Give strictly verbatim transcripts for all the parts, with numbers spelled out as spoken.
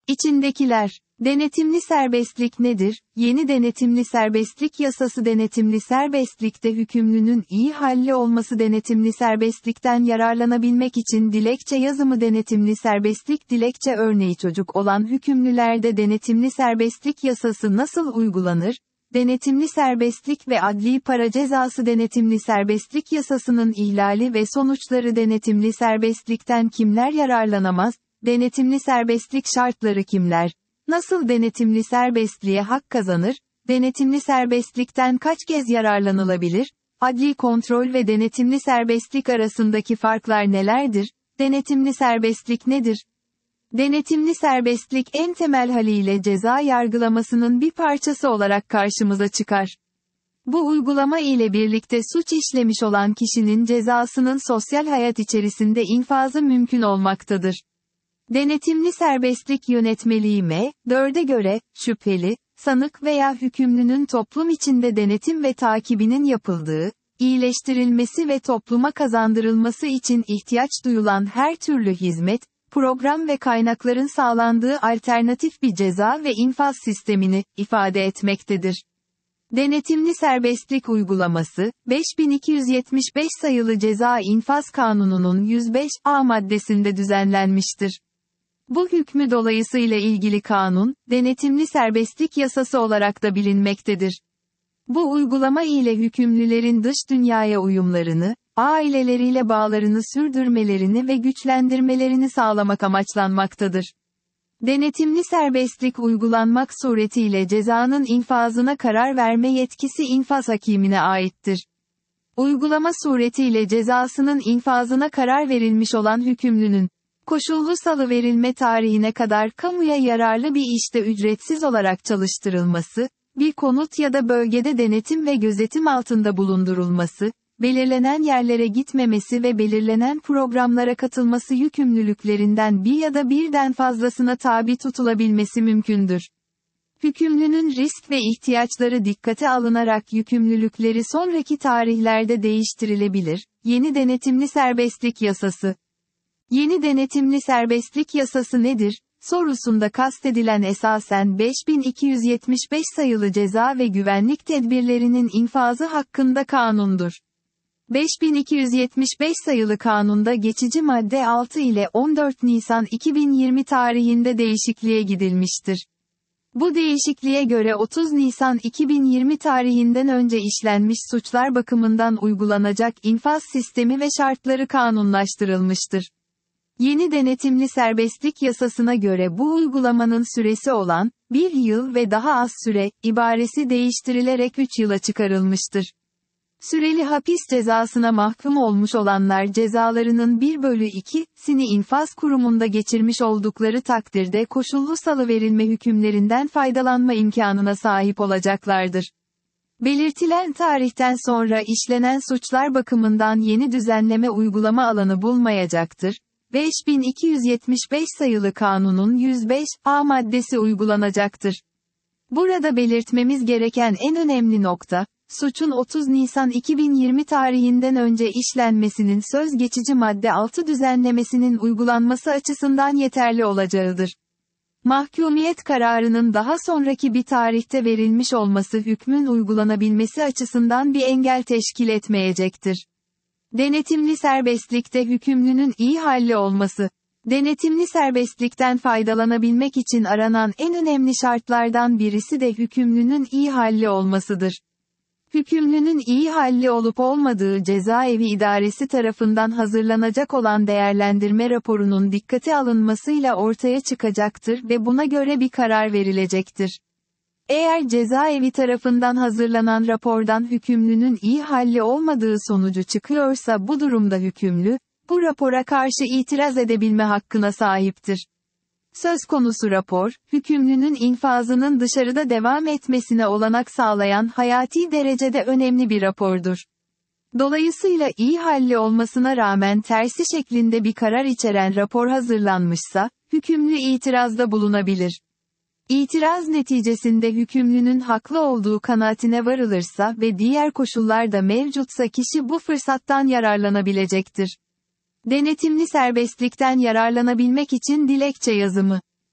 İçindekiler. Denetimli serbestlik nedir? Yeni denetimli serbestlik yasası. Denetimli serbestlikte hükümlünün iyi halli olması. Denetimli serbestlikten yararlanabilmek için dilekçe yazımı. Denetimli serbestlik dilekçe örneği çocuk olan hükümlülerde denetimli serbestlik yasası nasıl uygulanır? Denetimli serbestlik ve adli para cezası. Denetimli serbestlik yasasının ihlali ve sonuçları. Denetimli serbestlikten kimler yararlanamaz? Denetimli serbestlik şartları kimler? Nasıl denetimli serbestliğe hak kazanır? Denetimli serbestlikten kaç kez yararlanılabilir? Adli kontrol ve denetimli serbestlik arasındaki farklar nelerdir? Denetimli serbestlik nedir? Denetimli serbestlik en temel haliyle ceza yargılamasının bir parçası olarak karşımıza çıkar. Bu uygulama ile birlikte suç işlemiş olan kişinin cezasının sosyal hayat içerisinde infazı mümkün olmaktadır. Denetimli serbestlik yönetmeliği M dörde göre, şüpheli, sanık veya hükümlünün toplum içinde denetim ve takibinin yapıldığı, iyileştirilmesi ve topluma kazandırılması için ihtiyaç duyulan her türlü hizmet, program ve kaynakların sağlandığı alternatif bir ceza ve infaz sistemini ifade etmektedir. Denetimli serbestlik uygulaması, beş bin iki yüz yetmiş beş sayılı Ceza İnfaz Kanunu'nun yüz beş A maddesinde düzenlenmiştir. Bu hükmü dolayısıyla ilgili kanun, denetimli serbestlik yasası olarak da bilinmektedir. Bu uygulama ile hükümlülerin dış dünyaya uyumlarını, aileleriyle bağlarını sürdürmelerini ve güçlendirmelerini sağlamak amaçlanmaktadır. Denetimli serbestlik uygulanmak suretiyle cezanın infazına karar verme yetkisi infaz hakimine aittir. Uygulama suretiyle cezasının infazına karar verilmiş olan hükümlünün, koşullu salıverilme tarihine kadar kamuya yararlı bir işte ücretsiz olarak çalıştırılması, bir konut ya da bölgede denetim ve gözetim altında bulundurulması, belirlenen yerlere gitmemesi ve belirlenen programlara katılması yükümlülüklerinden bir ya da birden fazlasına tabi tutulabilmesi mümkündür. Hükümlünün risk ve ihtiyaçları dikkate alınarak yükümlülükleri sonraki tarihlerde değiştirilebilir. Yeni denetimli serbestlik yasası. Yeni denetimli serbestlik yasası nedir? Sorusunda kastedilen esasen beş bin iki yüz yetmiş beş sayılı ceza ve güvenlik tedbirlerinin infazı hakkında kanundur. beş bin iki yüz yetmiş beş sayılı kanunda geçici madde altı ile on dört Nisan iki bin yirmi tarihinde değişikliğe gidilmiştir. Bu değişikliğe göre otuz Nisan iki bin yirmi tarihinden önce işlenmiş suçlar bakımından uygulanacak infaz sistemi ve şartları kanunlaştırılmıştır. Yeni denetimli serbestlik yasasına göre bu uygulamanın süresi olan, bir yıl ve daha az süre, ibaresi değiştirilerek üç yıla çıkarılmıştır. Süreli hapis cezasına mahkum olmuş olanlar cezalarının bir bölü ikisini infaz kurumunda geçirmiş oldukları takdirde koşullu salıverilme hükümlerinden faydalanma imkanına sahip olacaklardır. Belirtilen tarihten sonra işlenen suçlar bakımından yeni düzenleme uygulama alanı bulmayacaktır. beş bin iki yüz yetmiş beş sayılı kanunun yüz beş A maddesi uygulanacaktır. Burada belirtmemiz gereken en önemli nokta, suçun otuz Nisan iki bin yirmi tarihinden önce işlenmesinin söz geçici madde altı düzenlemesinin uygulanması açısından yeterli olacağıdır. Mahkumiyet kararının daha sonraki bir tarihte verilmiş olması hükmün uygulanabilmesi açısından bir engel teşkil etmeyecektir. Denetimli serbestlikte hükümlünün iyi halli olması. Denetimli serbestlikten faydalanabilmek için aranan en önemli şartlardan birisi de hükümlünün iyi halli olmasıdır. Hükümlünün iyi halli olup olmadığı cezaevi idaresi tarafından hazırlanacak olan değerlendirme raporunun dikkate alınmasıyla ortaya çıkacaktır ve buna göre bir karar verilecektir. Eğer cezaevi tarafından hazırlanan rapordan hükümlünün iyi halli olmadığı sonucu çıkıyorsa bu durumda hükümlü, bu rapora karşı itiraz edebilme hakkına sahiptir. Söz konusu rapor, hükümlünün infazının dışarıda devam etmesine olanak sağlayan hayati derecede önemli bir rapordur. Dolayısıyla iyi halli olmasına rağmen tersi şeklinde bir karar içeren rapor hazırlanmışsa, hükümlü itirazda bulunabilir. İtiraz neticesinde hükümlünün haklı olduğu kanaatine varılırsa ve diğer koşullar da mevcutsa kişi bu fırsattan yararlanabilecektir. Denetimli serbestlikten yararlanabilmek için dilekçe yazımı.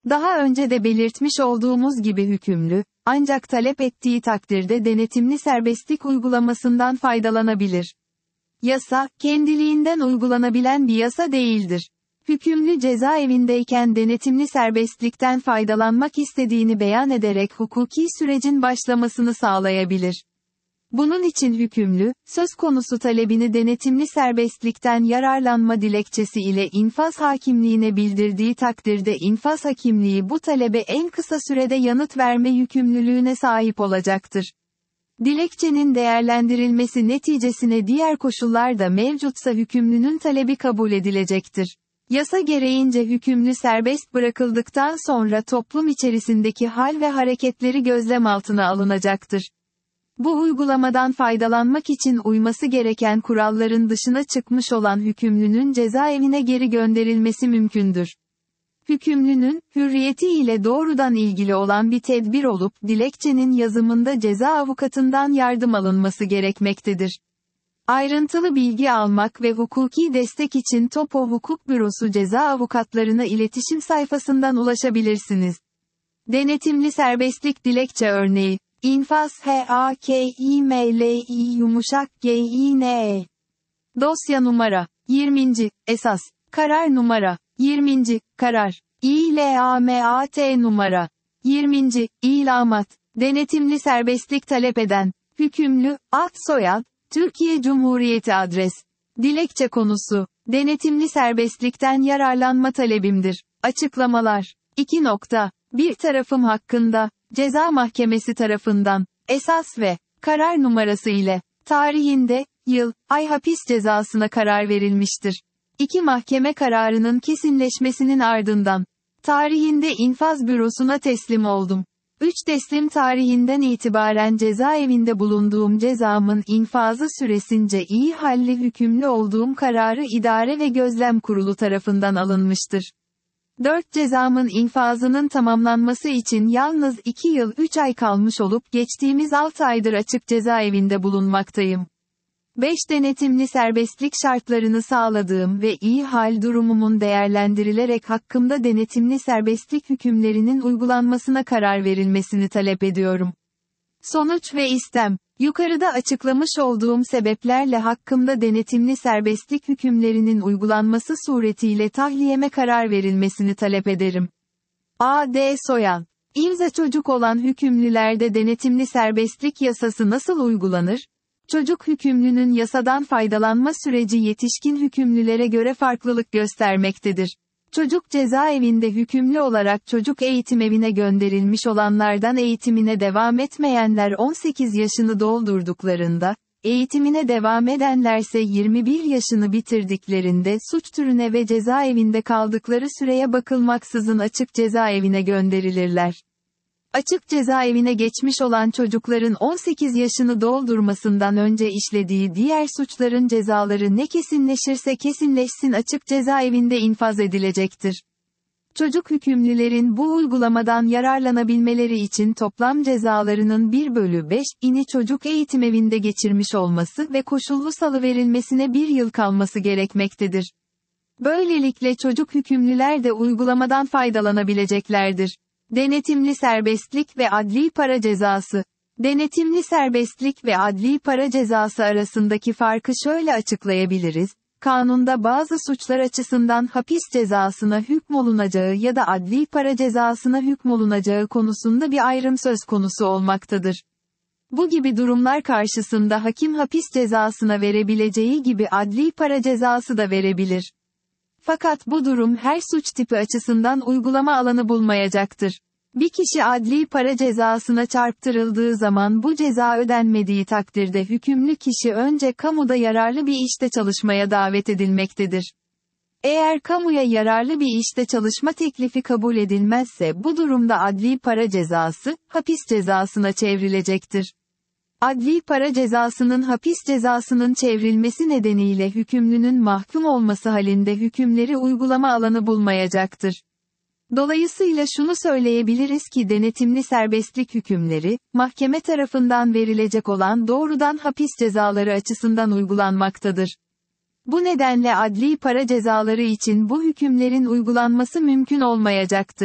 Daha önce de belirtmiş olduğumuz gibi hükümlü, ancak talep ettiği takdirde denetimli serbestlik uygulamasından faydalanabilir. Yasa, kendiliğinden uygulanabilen bir yasa değildir. Hükümlü cezaevindeyken denetimli serbestlikten faydalanmak istediğini beyan ederek hukuki sürecin başlamasını sağlayabilir. Bunun için hükümlü, söz konusu talebini denetimli serbestlikten yararlanma dilekçesi ile infaz hakimliğine bildirdiği takdirde infaz hakimliği bu talebe en kısa sürede yanıt verme yükümlülüğüne sahip olacaktır. Dilekçenin değerlendirilmesi neticesine diğer koşullar da mevcutsa hükümlünün talebi kabul edilecektir. Yasa gereğince hükümlü serbest bırakıldıktan sonra toplum içerisindeki hal ve hareketleri gözlem altına alınacaktır. Bu uygulamadan faydalanmak için uyması gereken kuralların dışına çıkmış olan hükümlünün cezaevine geri gönderilmesi mümkündür. Hükümlünün, hürriyeti ile doğrudan ilgili olan bir tedbir olup, dilekçenin yazımında ceza avukatından yardım alınması gerekmektedir. Ayrıntılı bilgi almak ve hukuki destek için Topo Hukuk Bürosu ceza avukatlarına iletişim sayfasından ulaşabilirsiniz. Denetimli serbestlik dilekçe örneği. İnfaz H A K İ M L İ yumuşak G İ N E. Dosya numara yirminci. Esas. Karar numara yirminci. Karar. İ L A M A T numara yirminci. İlamat. Denetimli serbestlik talep eden. Hükümlü, ad soyad, Türkiye Cumhuriyeti adres. Dilekçe konusu. Denetimli serbestlikten yararlanma talebimdir. Açıklamalar. iki nokta. Bir tarafım hakkında, Ceza Mahkemesi tarafından, esas ve karar numarası ile, tarihinde, yıl, ay hapis cezasına karar verilmiştir. İki mahkeme kararının kesinleşmesinin ardından, tarihinde infaz bürosuna teslim oldum. üç teslim tarihinden itibaren cezaevinde bulunduğum cezamın infazı süresince iyi halli hükümlü olduğum kararı İdare ve Gözlem Kurulu tarafından alınmıştır. dört Cezamın infazının tamamlanması için yalnız iki yıl üç ay kalmış olup geçtiğimiz altı aydır açık cezaevinde bulunmaktayım. beş Denetimli serbestlik şartlarını sağladığım ve iyi hal durumumun değerlendirilerek hakkımda denetimli serbestlik hükümlerinin uygulanmasına karar verilmesini talep ediyorum. Sonuç ve istem. Yukarıda açıklamış olduğum sebeplerle hakkımda denetimli serbestlik hükümlerinin uygulanması suretiyle tahliyeme karar verilmesini talep ederim. A D Soyal. İmza çocuk olan hükümlülerde denetimli serbestlik yasası nasıl uygulanır? Çocuk hükümlünün yasadan faydalanma süreci yetişkin hükümlülere göre farklılık göstermektedir. Çocuk cezaevinde hükümlü olarak çocuk eğitimevine gönderilmiş olanlardan eğitimine devam etmeyenler on sekiz yaşını doldurduklarında, eğitimine devam edenlerse yirmi bir yaşını bitirdiklerinde suç türüne ve cezaevinde kaldıkları süreye bakılmaksızın açık cezaevine gönderilirler. Açık cezaevine geçmiş olan çocukların on sekiz yaşını doldurmasından önce işlediği diğer suçların cezaları ne kesinleşirse kesinleşsin açık cezaevinde infaz edilecektir. Çocuk hükümlülerin bu uygulamadan yararlanabilmeleri için toplam cezalarının bir bölü beşini çocuk eğitimevinde geçirmiş olması ve koşullu salıverilmesine bir yıl kalması gerekmektedir. Böylelikle çocuk hükümlüler de uygulamadan faydalanabileceklerdir. Denetimli serbestlik ve adli para cezası. Denetimli serbestlik ve adli para cezası arasındaki farkı şöyle açıklayabiliriz. Kanunda bazı suçlar açısından hapis cezasına hükmolunacağı ya da adli para cezasına hükmolunacağı konusunda bir ayrım söz konusu olmaktadır. Bu gibi durumlar karşısında hakim hapis cezasına verebileceği gibi adli para cezası da verebilir. Fakat bu durum her suç tipi açısından uygulama alanı bulmayacaktır. Bir kişi adli para cezasına çarptırıldığı zaman bu ceza ödenmediği takdirde hükümlü kişi önce kamuda yararlı bir işte çalışmaya davet edilmektedir. Eğer kamuya yararlı bir işte çalışma teklifi kabul edilmezse bu durumda adli para cezası, hapis cezasına çevrilecektir. Adli para cezasının hapis cezasının çevrilmesi nedeniyle hükümlünün mahkum olması halinde hükümleri uygulama alanı bulmayacaktır. Dolayısıyla şunu söyleyebiliriz ki denetimli serbestlik hükümleri, mahkeme tarafından verilecek olan doğrudan hapis cezaları açısından uygulanmaktadır. Bu nedenle adli para cezaları için bu hükümlerin uygulanması mümkün olmayacaktır.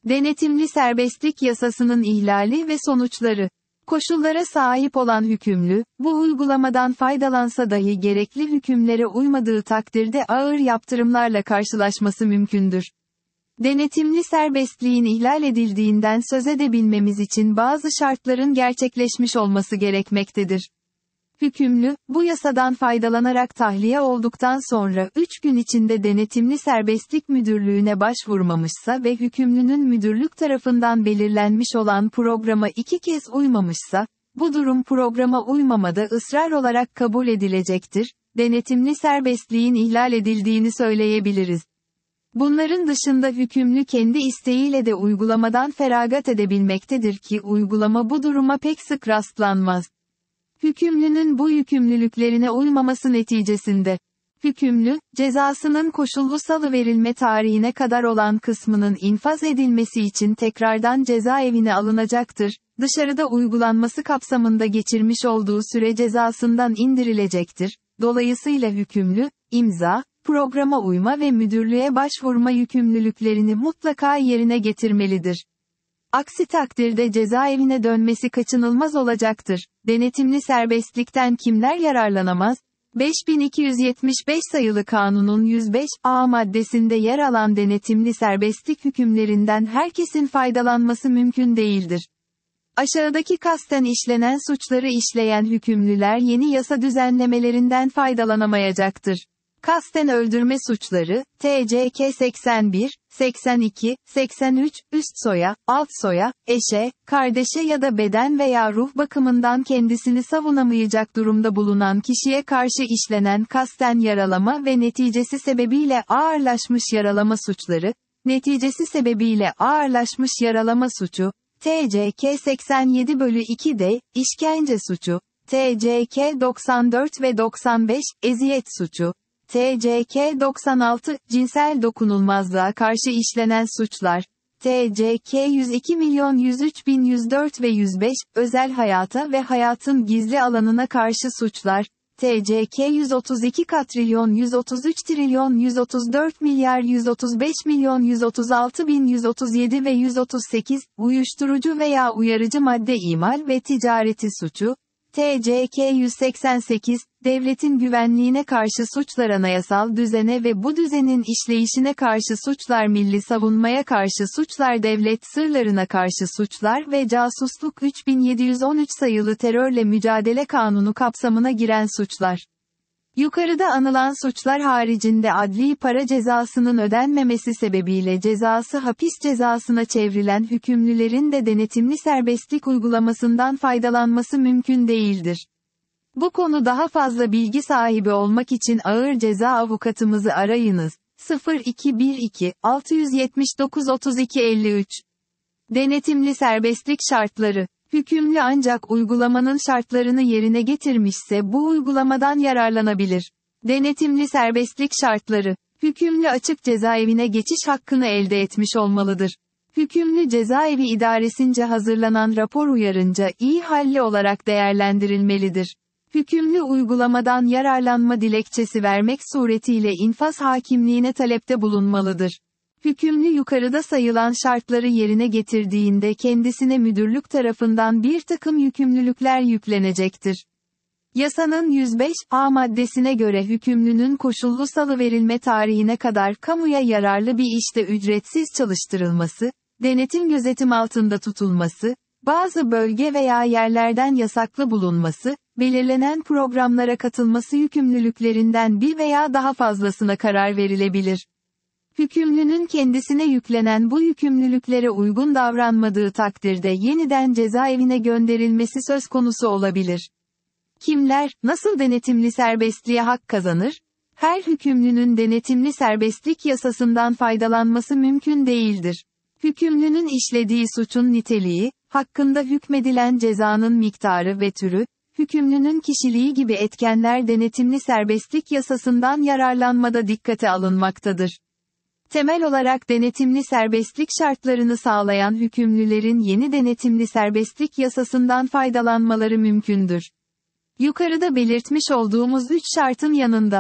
Denetimli serbestlik yasasının ihlali ve sonuçları. Koşullara sahip olan hükümlü, bu uygulamadan faydalansa dahi gerekli hükümlere uymadığı takdirde ağır yaptırımlarla karşılaşması mümkündür. Denetimli serbestliğin ihlal edildiğinden söz edebilmemiz için bazı şartların gerçekleşmiş olması gerekmektedir. Hükümlü, bu yasadan faydalanarak tahliye olduktan sonra üç gün içinde Denetimli Serbestlik Müdürlüğü'ne başvurmamışsa ve hükümlünün müdürlük tarafından belirlenmiş olan programa iki kez uymamışsa, bu durum programa uymamada ısrar olarak kabul edilecektir, denetimli serbestliğin ihlal edildiğini söyleyebiliriz. Bunların dışında hükümlü kendi isteğiyle de uygulamadan feragat edebilmektedir ki uygulama bu duruma pek sık rastlanmaz. Hükümlünün bu yükümlülüklerine uymaması neticesinde, hükümlü, cezasının koşullu salıverilme tarihine kadar olan kısmının infaz edilmesi için tekrardan cezaevine alınacaktır, dışarıda uygulanması kapsamında geçirmiş olduğu süre cezasından indirilecektir, dolayısıyla hükümlü, imza, programa uyma ve müdürlüğe başvurma yükümlülüklerini mutlaka yerine getirmelidir. Aksi takdirde cezaevine dönmesi kaçınılmaz olacaktır. Denetimli serbestlikten kimler yararlanamaz? beş bin iki yüz yetmiş beş sayılı Kanunun yüz beş A maddesinde yer alan denetimli serbestlik hükümlerinden herkesin faydalanması mümkün değildir. Aşağıdaki kasten işlenen suçları işleyen hükümlüler yeni yasa düzenlemelerinden faydalanamayacaktır. Kasten öldürme suçları, T C K seksen bir, seksen iki, seksen üç, üst soya, alt soya, eşe, kardeşe ya da beden veya ruh bakımından kendisini savunamayacak durumda bulunan kişiye karşı işlenen kasten yaralama ve neticesi sebebiyle ağırlaşmış yaralama suçları, neticesi sebebiyle ağırlaşmış yaralama suçu, T C K seksen yedi bölü iki D, işkence suçu, T C K doksan dört ve doksan beş, eziyet suçu, T C K doksan altı, cinsel dokunulmazlığa karşı işlenen suçlar, T C K yüz iki milyon yüz üç bin yüz dört ve yüz beş, özel hayata ve hayatın gizli alanına karşı suçlar, T C K yüz otuz iki katrilyon yüz otuz üç trilyon yüz otuz dört milyar yüz otuz beş milyon yüz otuz altı bin yüz otuz yedi ve yüz otuz sekiz, uyuşturucu veya uyarıcı madde imal ve ticareti suçu, T C K yüz seksen sekiz, devletin güvenliğine karşı suçlar anayasal düzene ve bu düzenin işleyişine karşı suçlar milli savunmaya karşı suçlar devlet sırlarına karşı suçlar ve casusluk üç bin yedi yüz on üç sayılı terörle mücadele kanunu kapsamına giren suçlar. Yukarıda anılan suçlar haricinde adli para cezasının ödenmemesi sebebiyle cezası hapis cezasına çevrilen hükümlülerin de denetimli serbestlik uygulamasından faydalanması mümkün değildir. Bu konu daha fazla bilgi sahibi olmak için ağır ceza avukatımızı arayınız. sıfır iki bir iki altı yüz yetmiş dokuz otuz iki elli üç. Denetimli serbestlik şartları. Hükümlü ancak uygulamanın şartlarını yerine getirmişse bu uygulamadan yararlanabilir. Denetimli serbestlik şartları. Hükümlü açık cezaevine geçiş hakkını elde etmiş olmalıdır. Hükümlü cezaevi idaresince hazırlanan rapor uyarınca iyi halli olarak değerlendirilmelidir. Hükümlü uygulamadan yararlanma dilekçesi vermek suretiyle infaz hakimliğine talepte bulunmalıdır. Hükümlü yukarıda sayılan şartları yerine getirdiğinde kendisine müdürlük tarafından bir takım yükümlülükler yüklenecektir. Yasanın yüz beş A maddesine göre hükümlünün koşullu salıverilme tarihine kadar kamuya yararlı bir işte ücretsiz çalıştırılması, denetim gözetim altında tutulması, bazı bölge veya yerlerden yasaklı bulunması, belirlenen programlara katılması yükümlülüklerinden bir veya daha fazlasına karar verilebilir. Hükümlünün kendisine yüklenen bu yükümlülüklere uygun davranmadığı takdirde yeniden cezaevine gönderilmesi söz konusu olabilir. Kimler, nasıl denetimli serbestliğe hak kazanır? Her hükümlünün denetimli serbestlik yasasından faydalanması mümkün değildir. Hükümlünün işlediği suçun niteliği, hakkında hükmedilen cezanın miktarı ve türü, hükümlünün kişiliği gibi etkenler denetimli serbestlik yasasından yararlanmada dikkate alınmaktadır. Temel olarak denetimli serbestlik şartlarını sağlayan hükümlülerin yeni denetimli serbestlik yasasından faydalanmaları mümkündür. Yukarıda belirtmiş olduğumuz üç şartın yanında,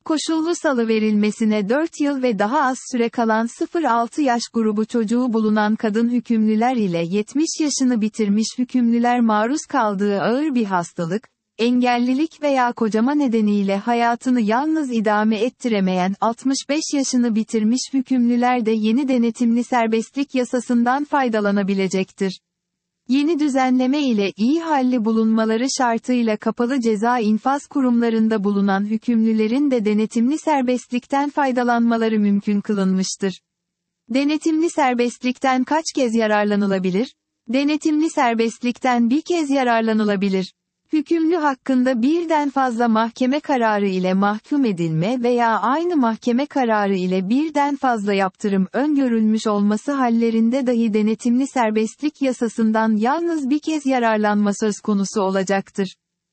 Koşullu salıverilmesine dört yıl ve daha az süre kalan sıfır altı yaş grubu çocuğu bulunan kadın hükümlüler ile yetmiş yaşını bitirmiş hükümlüler maruz kaldığı ağır bir hastalık, engellilik veya kocama nedeniyle hayatını yalnız idame ettiremeyen altmış beş yaşını bitirmiş hükümlüler de yeni denetimli serbestlik yasasından faydalanabilecektir. Yeni düzenleme ile iyi halli bulunmaları şartıyla kapalı ceza infaz kurumlarında bulunan hükümlülerin de denetimli serbestlikten faydalanmaları mümkün kılınmıştır. Denetimli serbestlikten kaç kez yararlanılabilir? Denetimli serbestlikten bir kez yararlanılabilir. Hükümlü hakkında birden fazla mahkeme kararı ile mahkum edilme veya aynı mahkeme kararı ile birden fazla yaptırım öngörülmüş olması hallerinde dahi denetimli serbestlik yasasından yalnız bir kez yararlanma söz konusu olacaktır.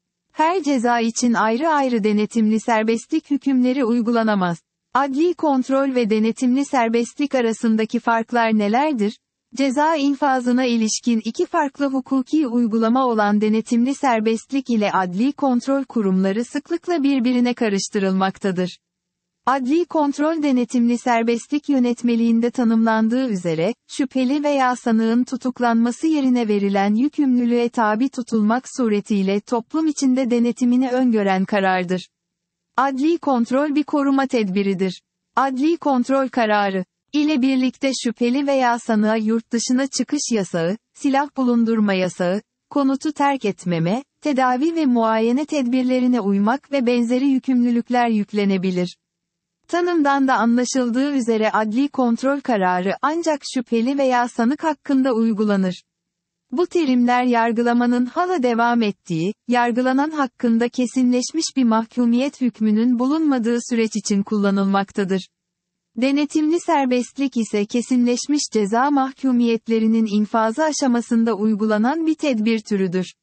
Her ceza için ayrı ayrı denetimli serbestlik hükümleri uygulanamaz. Adli kontrol ve denetimli serbestlik arasındaki farklar nelerdir? Ceza infazına ilişkin iki farklı hukuki uygulama olan denetimli serbestlik ile adli kontrol kurumları sıklıkla birbirine karıştırılmaktadır. Adli kontrol denetimli serbestlik yönetmeliğinde tanımlandığı üzere, şüpheli veya sanığın tutuklanması yerine verilen yükümlülüğe tabi tutulmak suretiyle toplum içinde denetimini öngören karardır. Adli kontrol bir koruma tedbiridir. Adli kontrol kararı ile birlikte şüpheli veya sanığa yurt dışına çıkış yasağı, silah bulundurma yasağı, konutu terk etmeme, tedavi ve muayene tedbirlerine uymak ve benzeri yükümlülükler yüklenebilir. Tanımdan da anlaşıldığı üzere adli kontrol kararı ancak şüpheli veya sanık hakkında uygulanır. Bu terimler yargılamanın hala devam ettiği, yargılanan hakkında kesinleşmiş bir mahkumiyet hükmünün bulunmadığı süreç için kullanılmaktadır. Denetimli serbestlik ise kesinleşmiş ceza mahkumiyetlerinin infazı aşamasında uygulanan bir tedbir türüdür.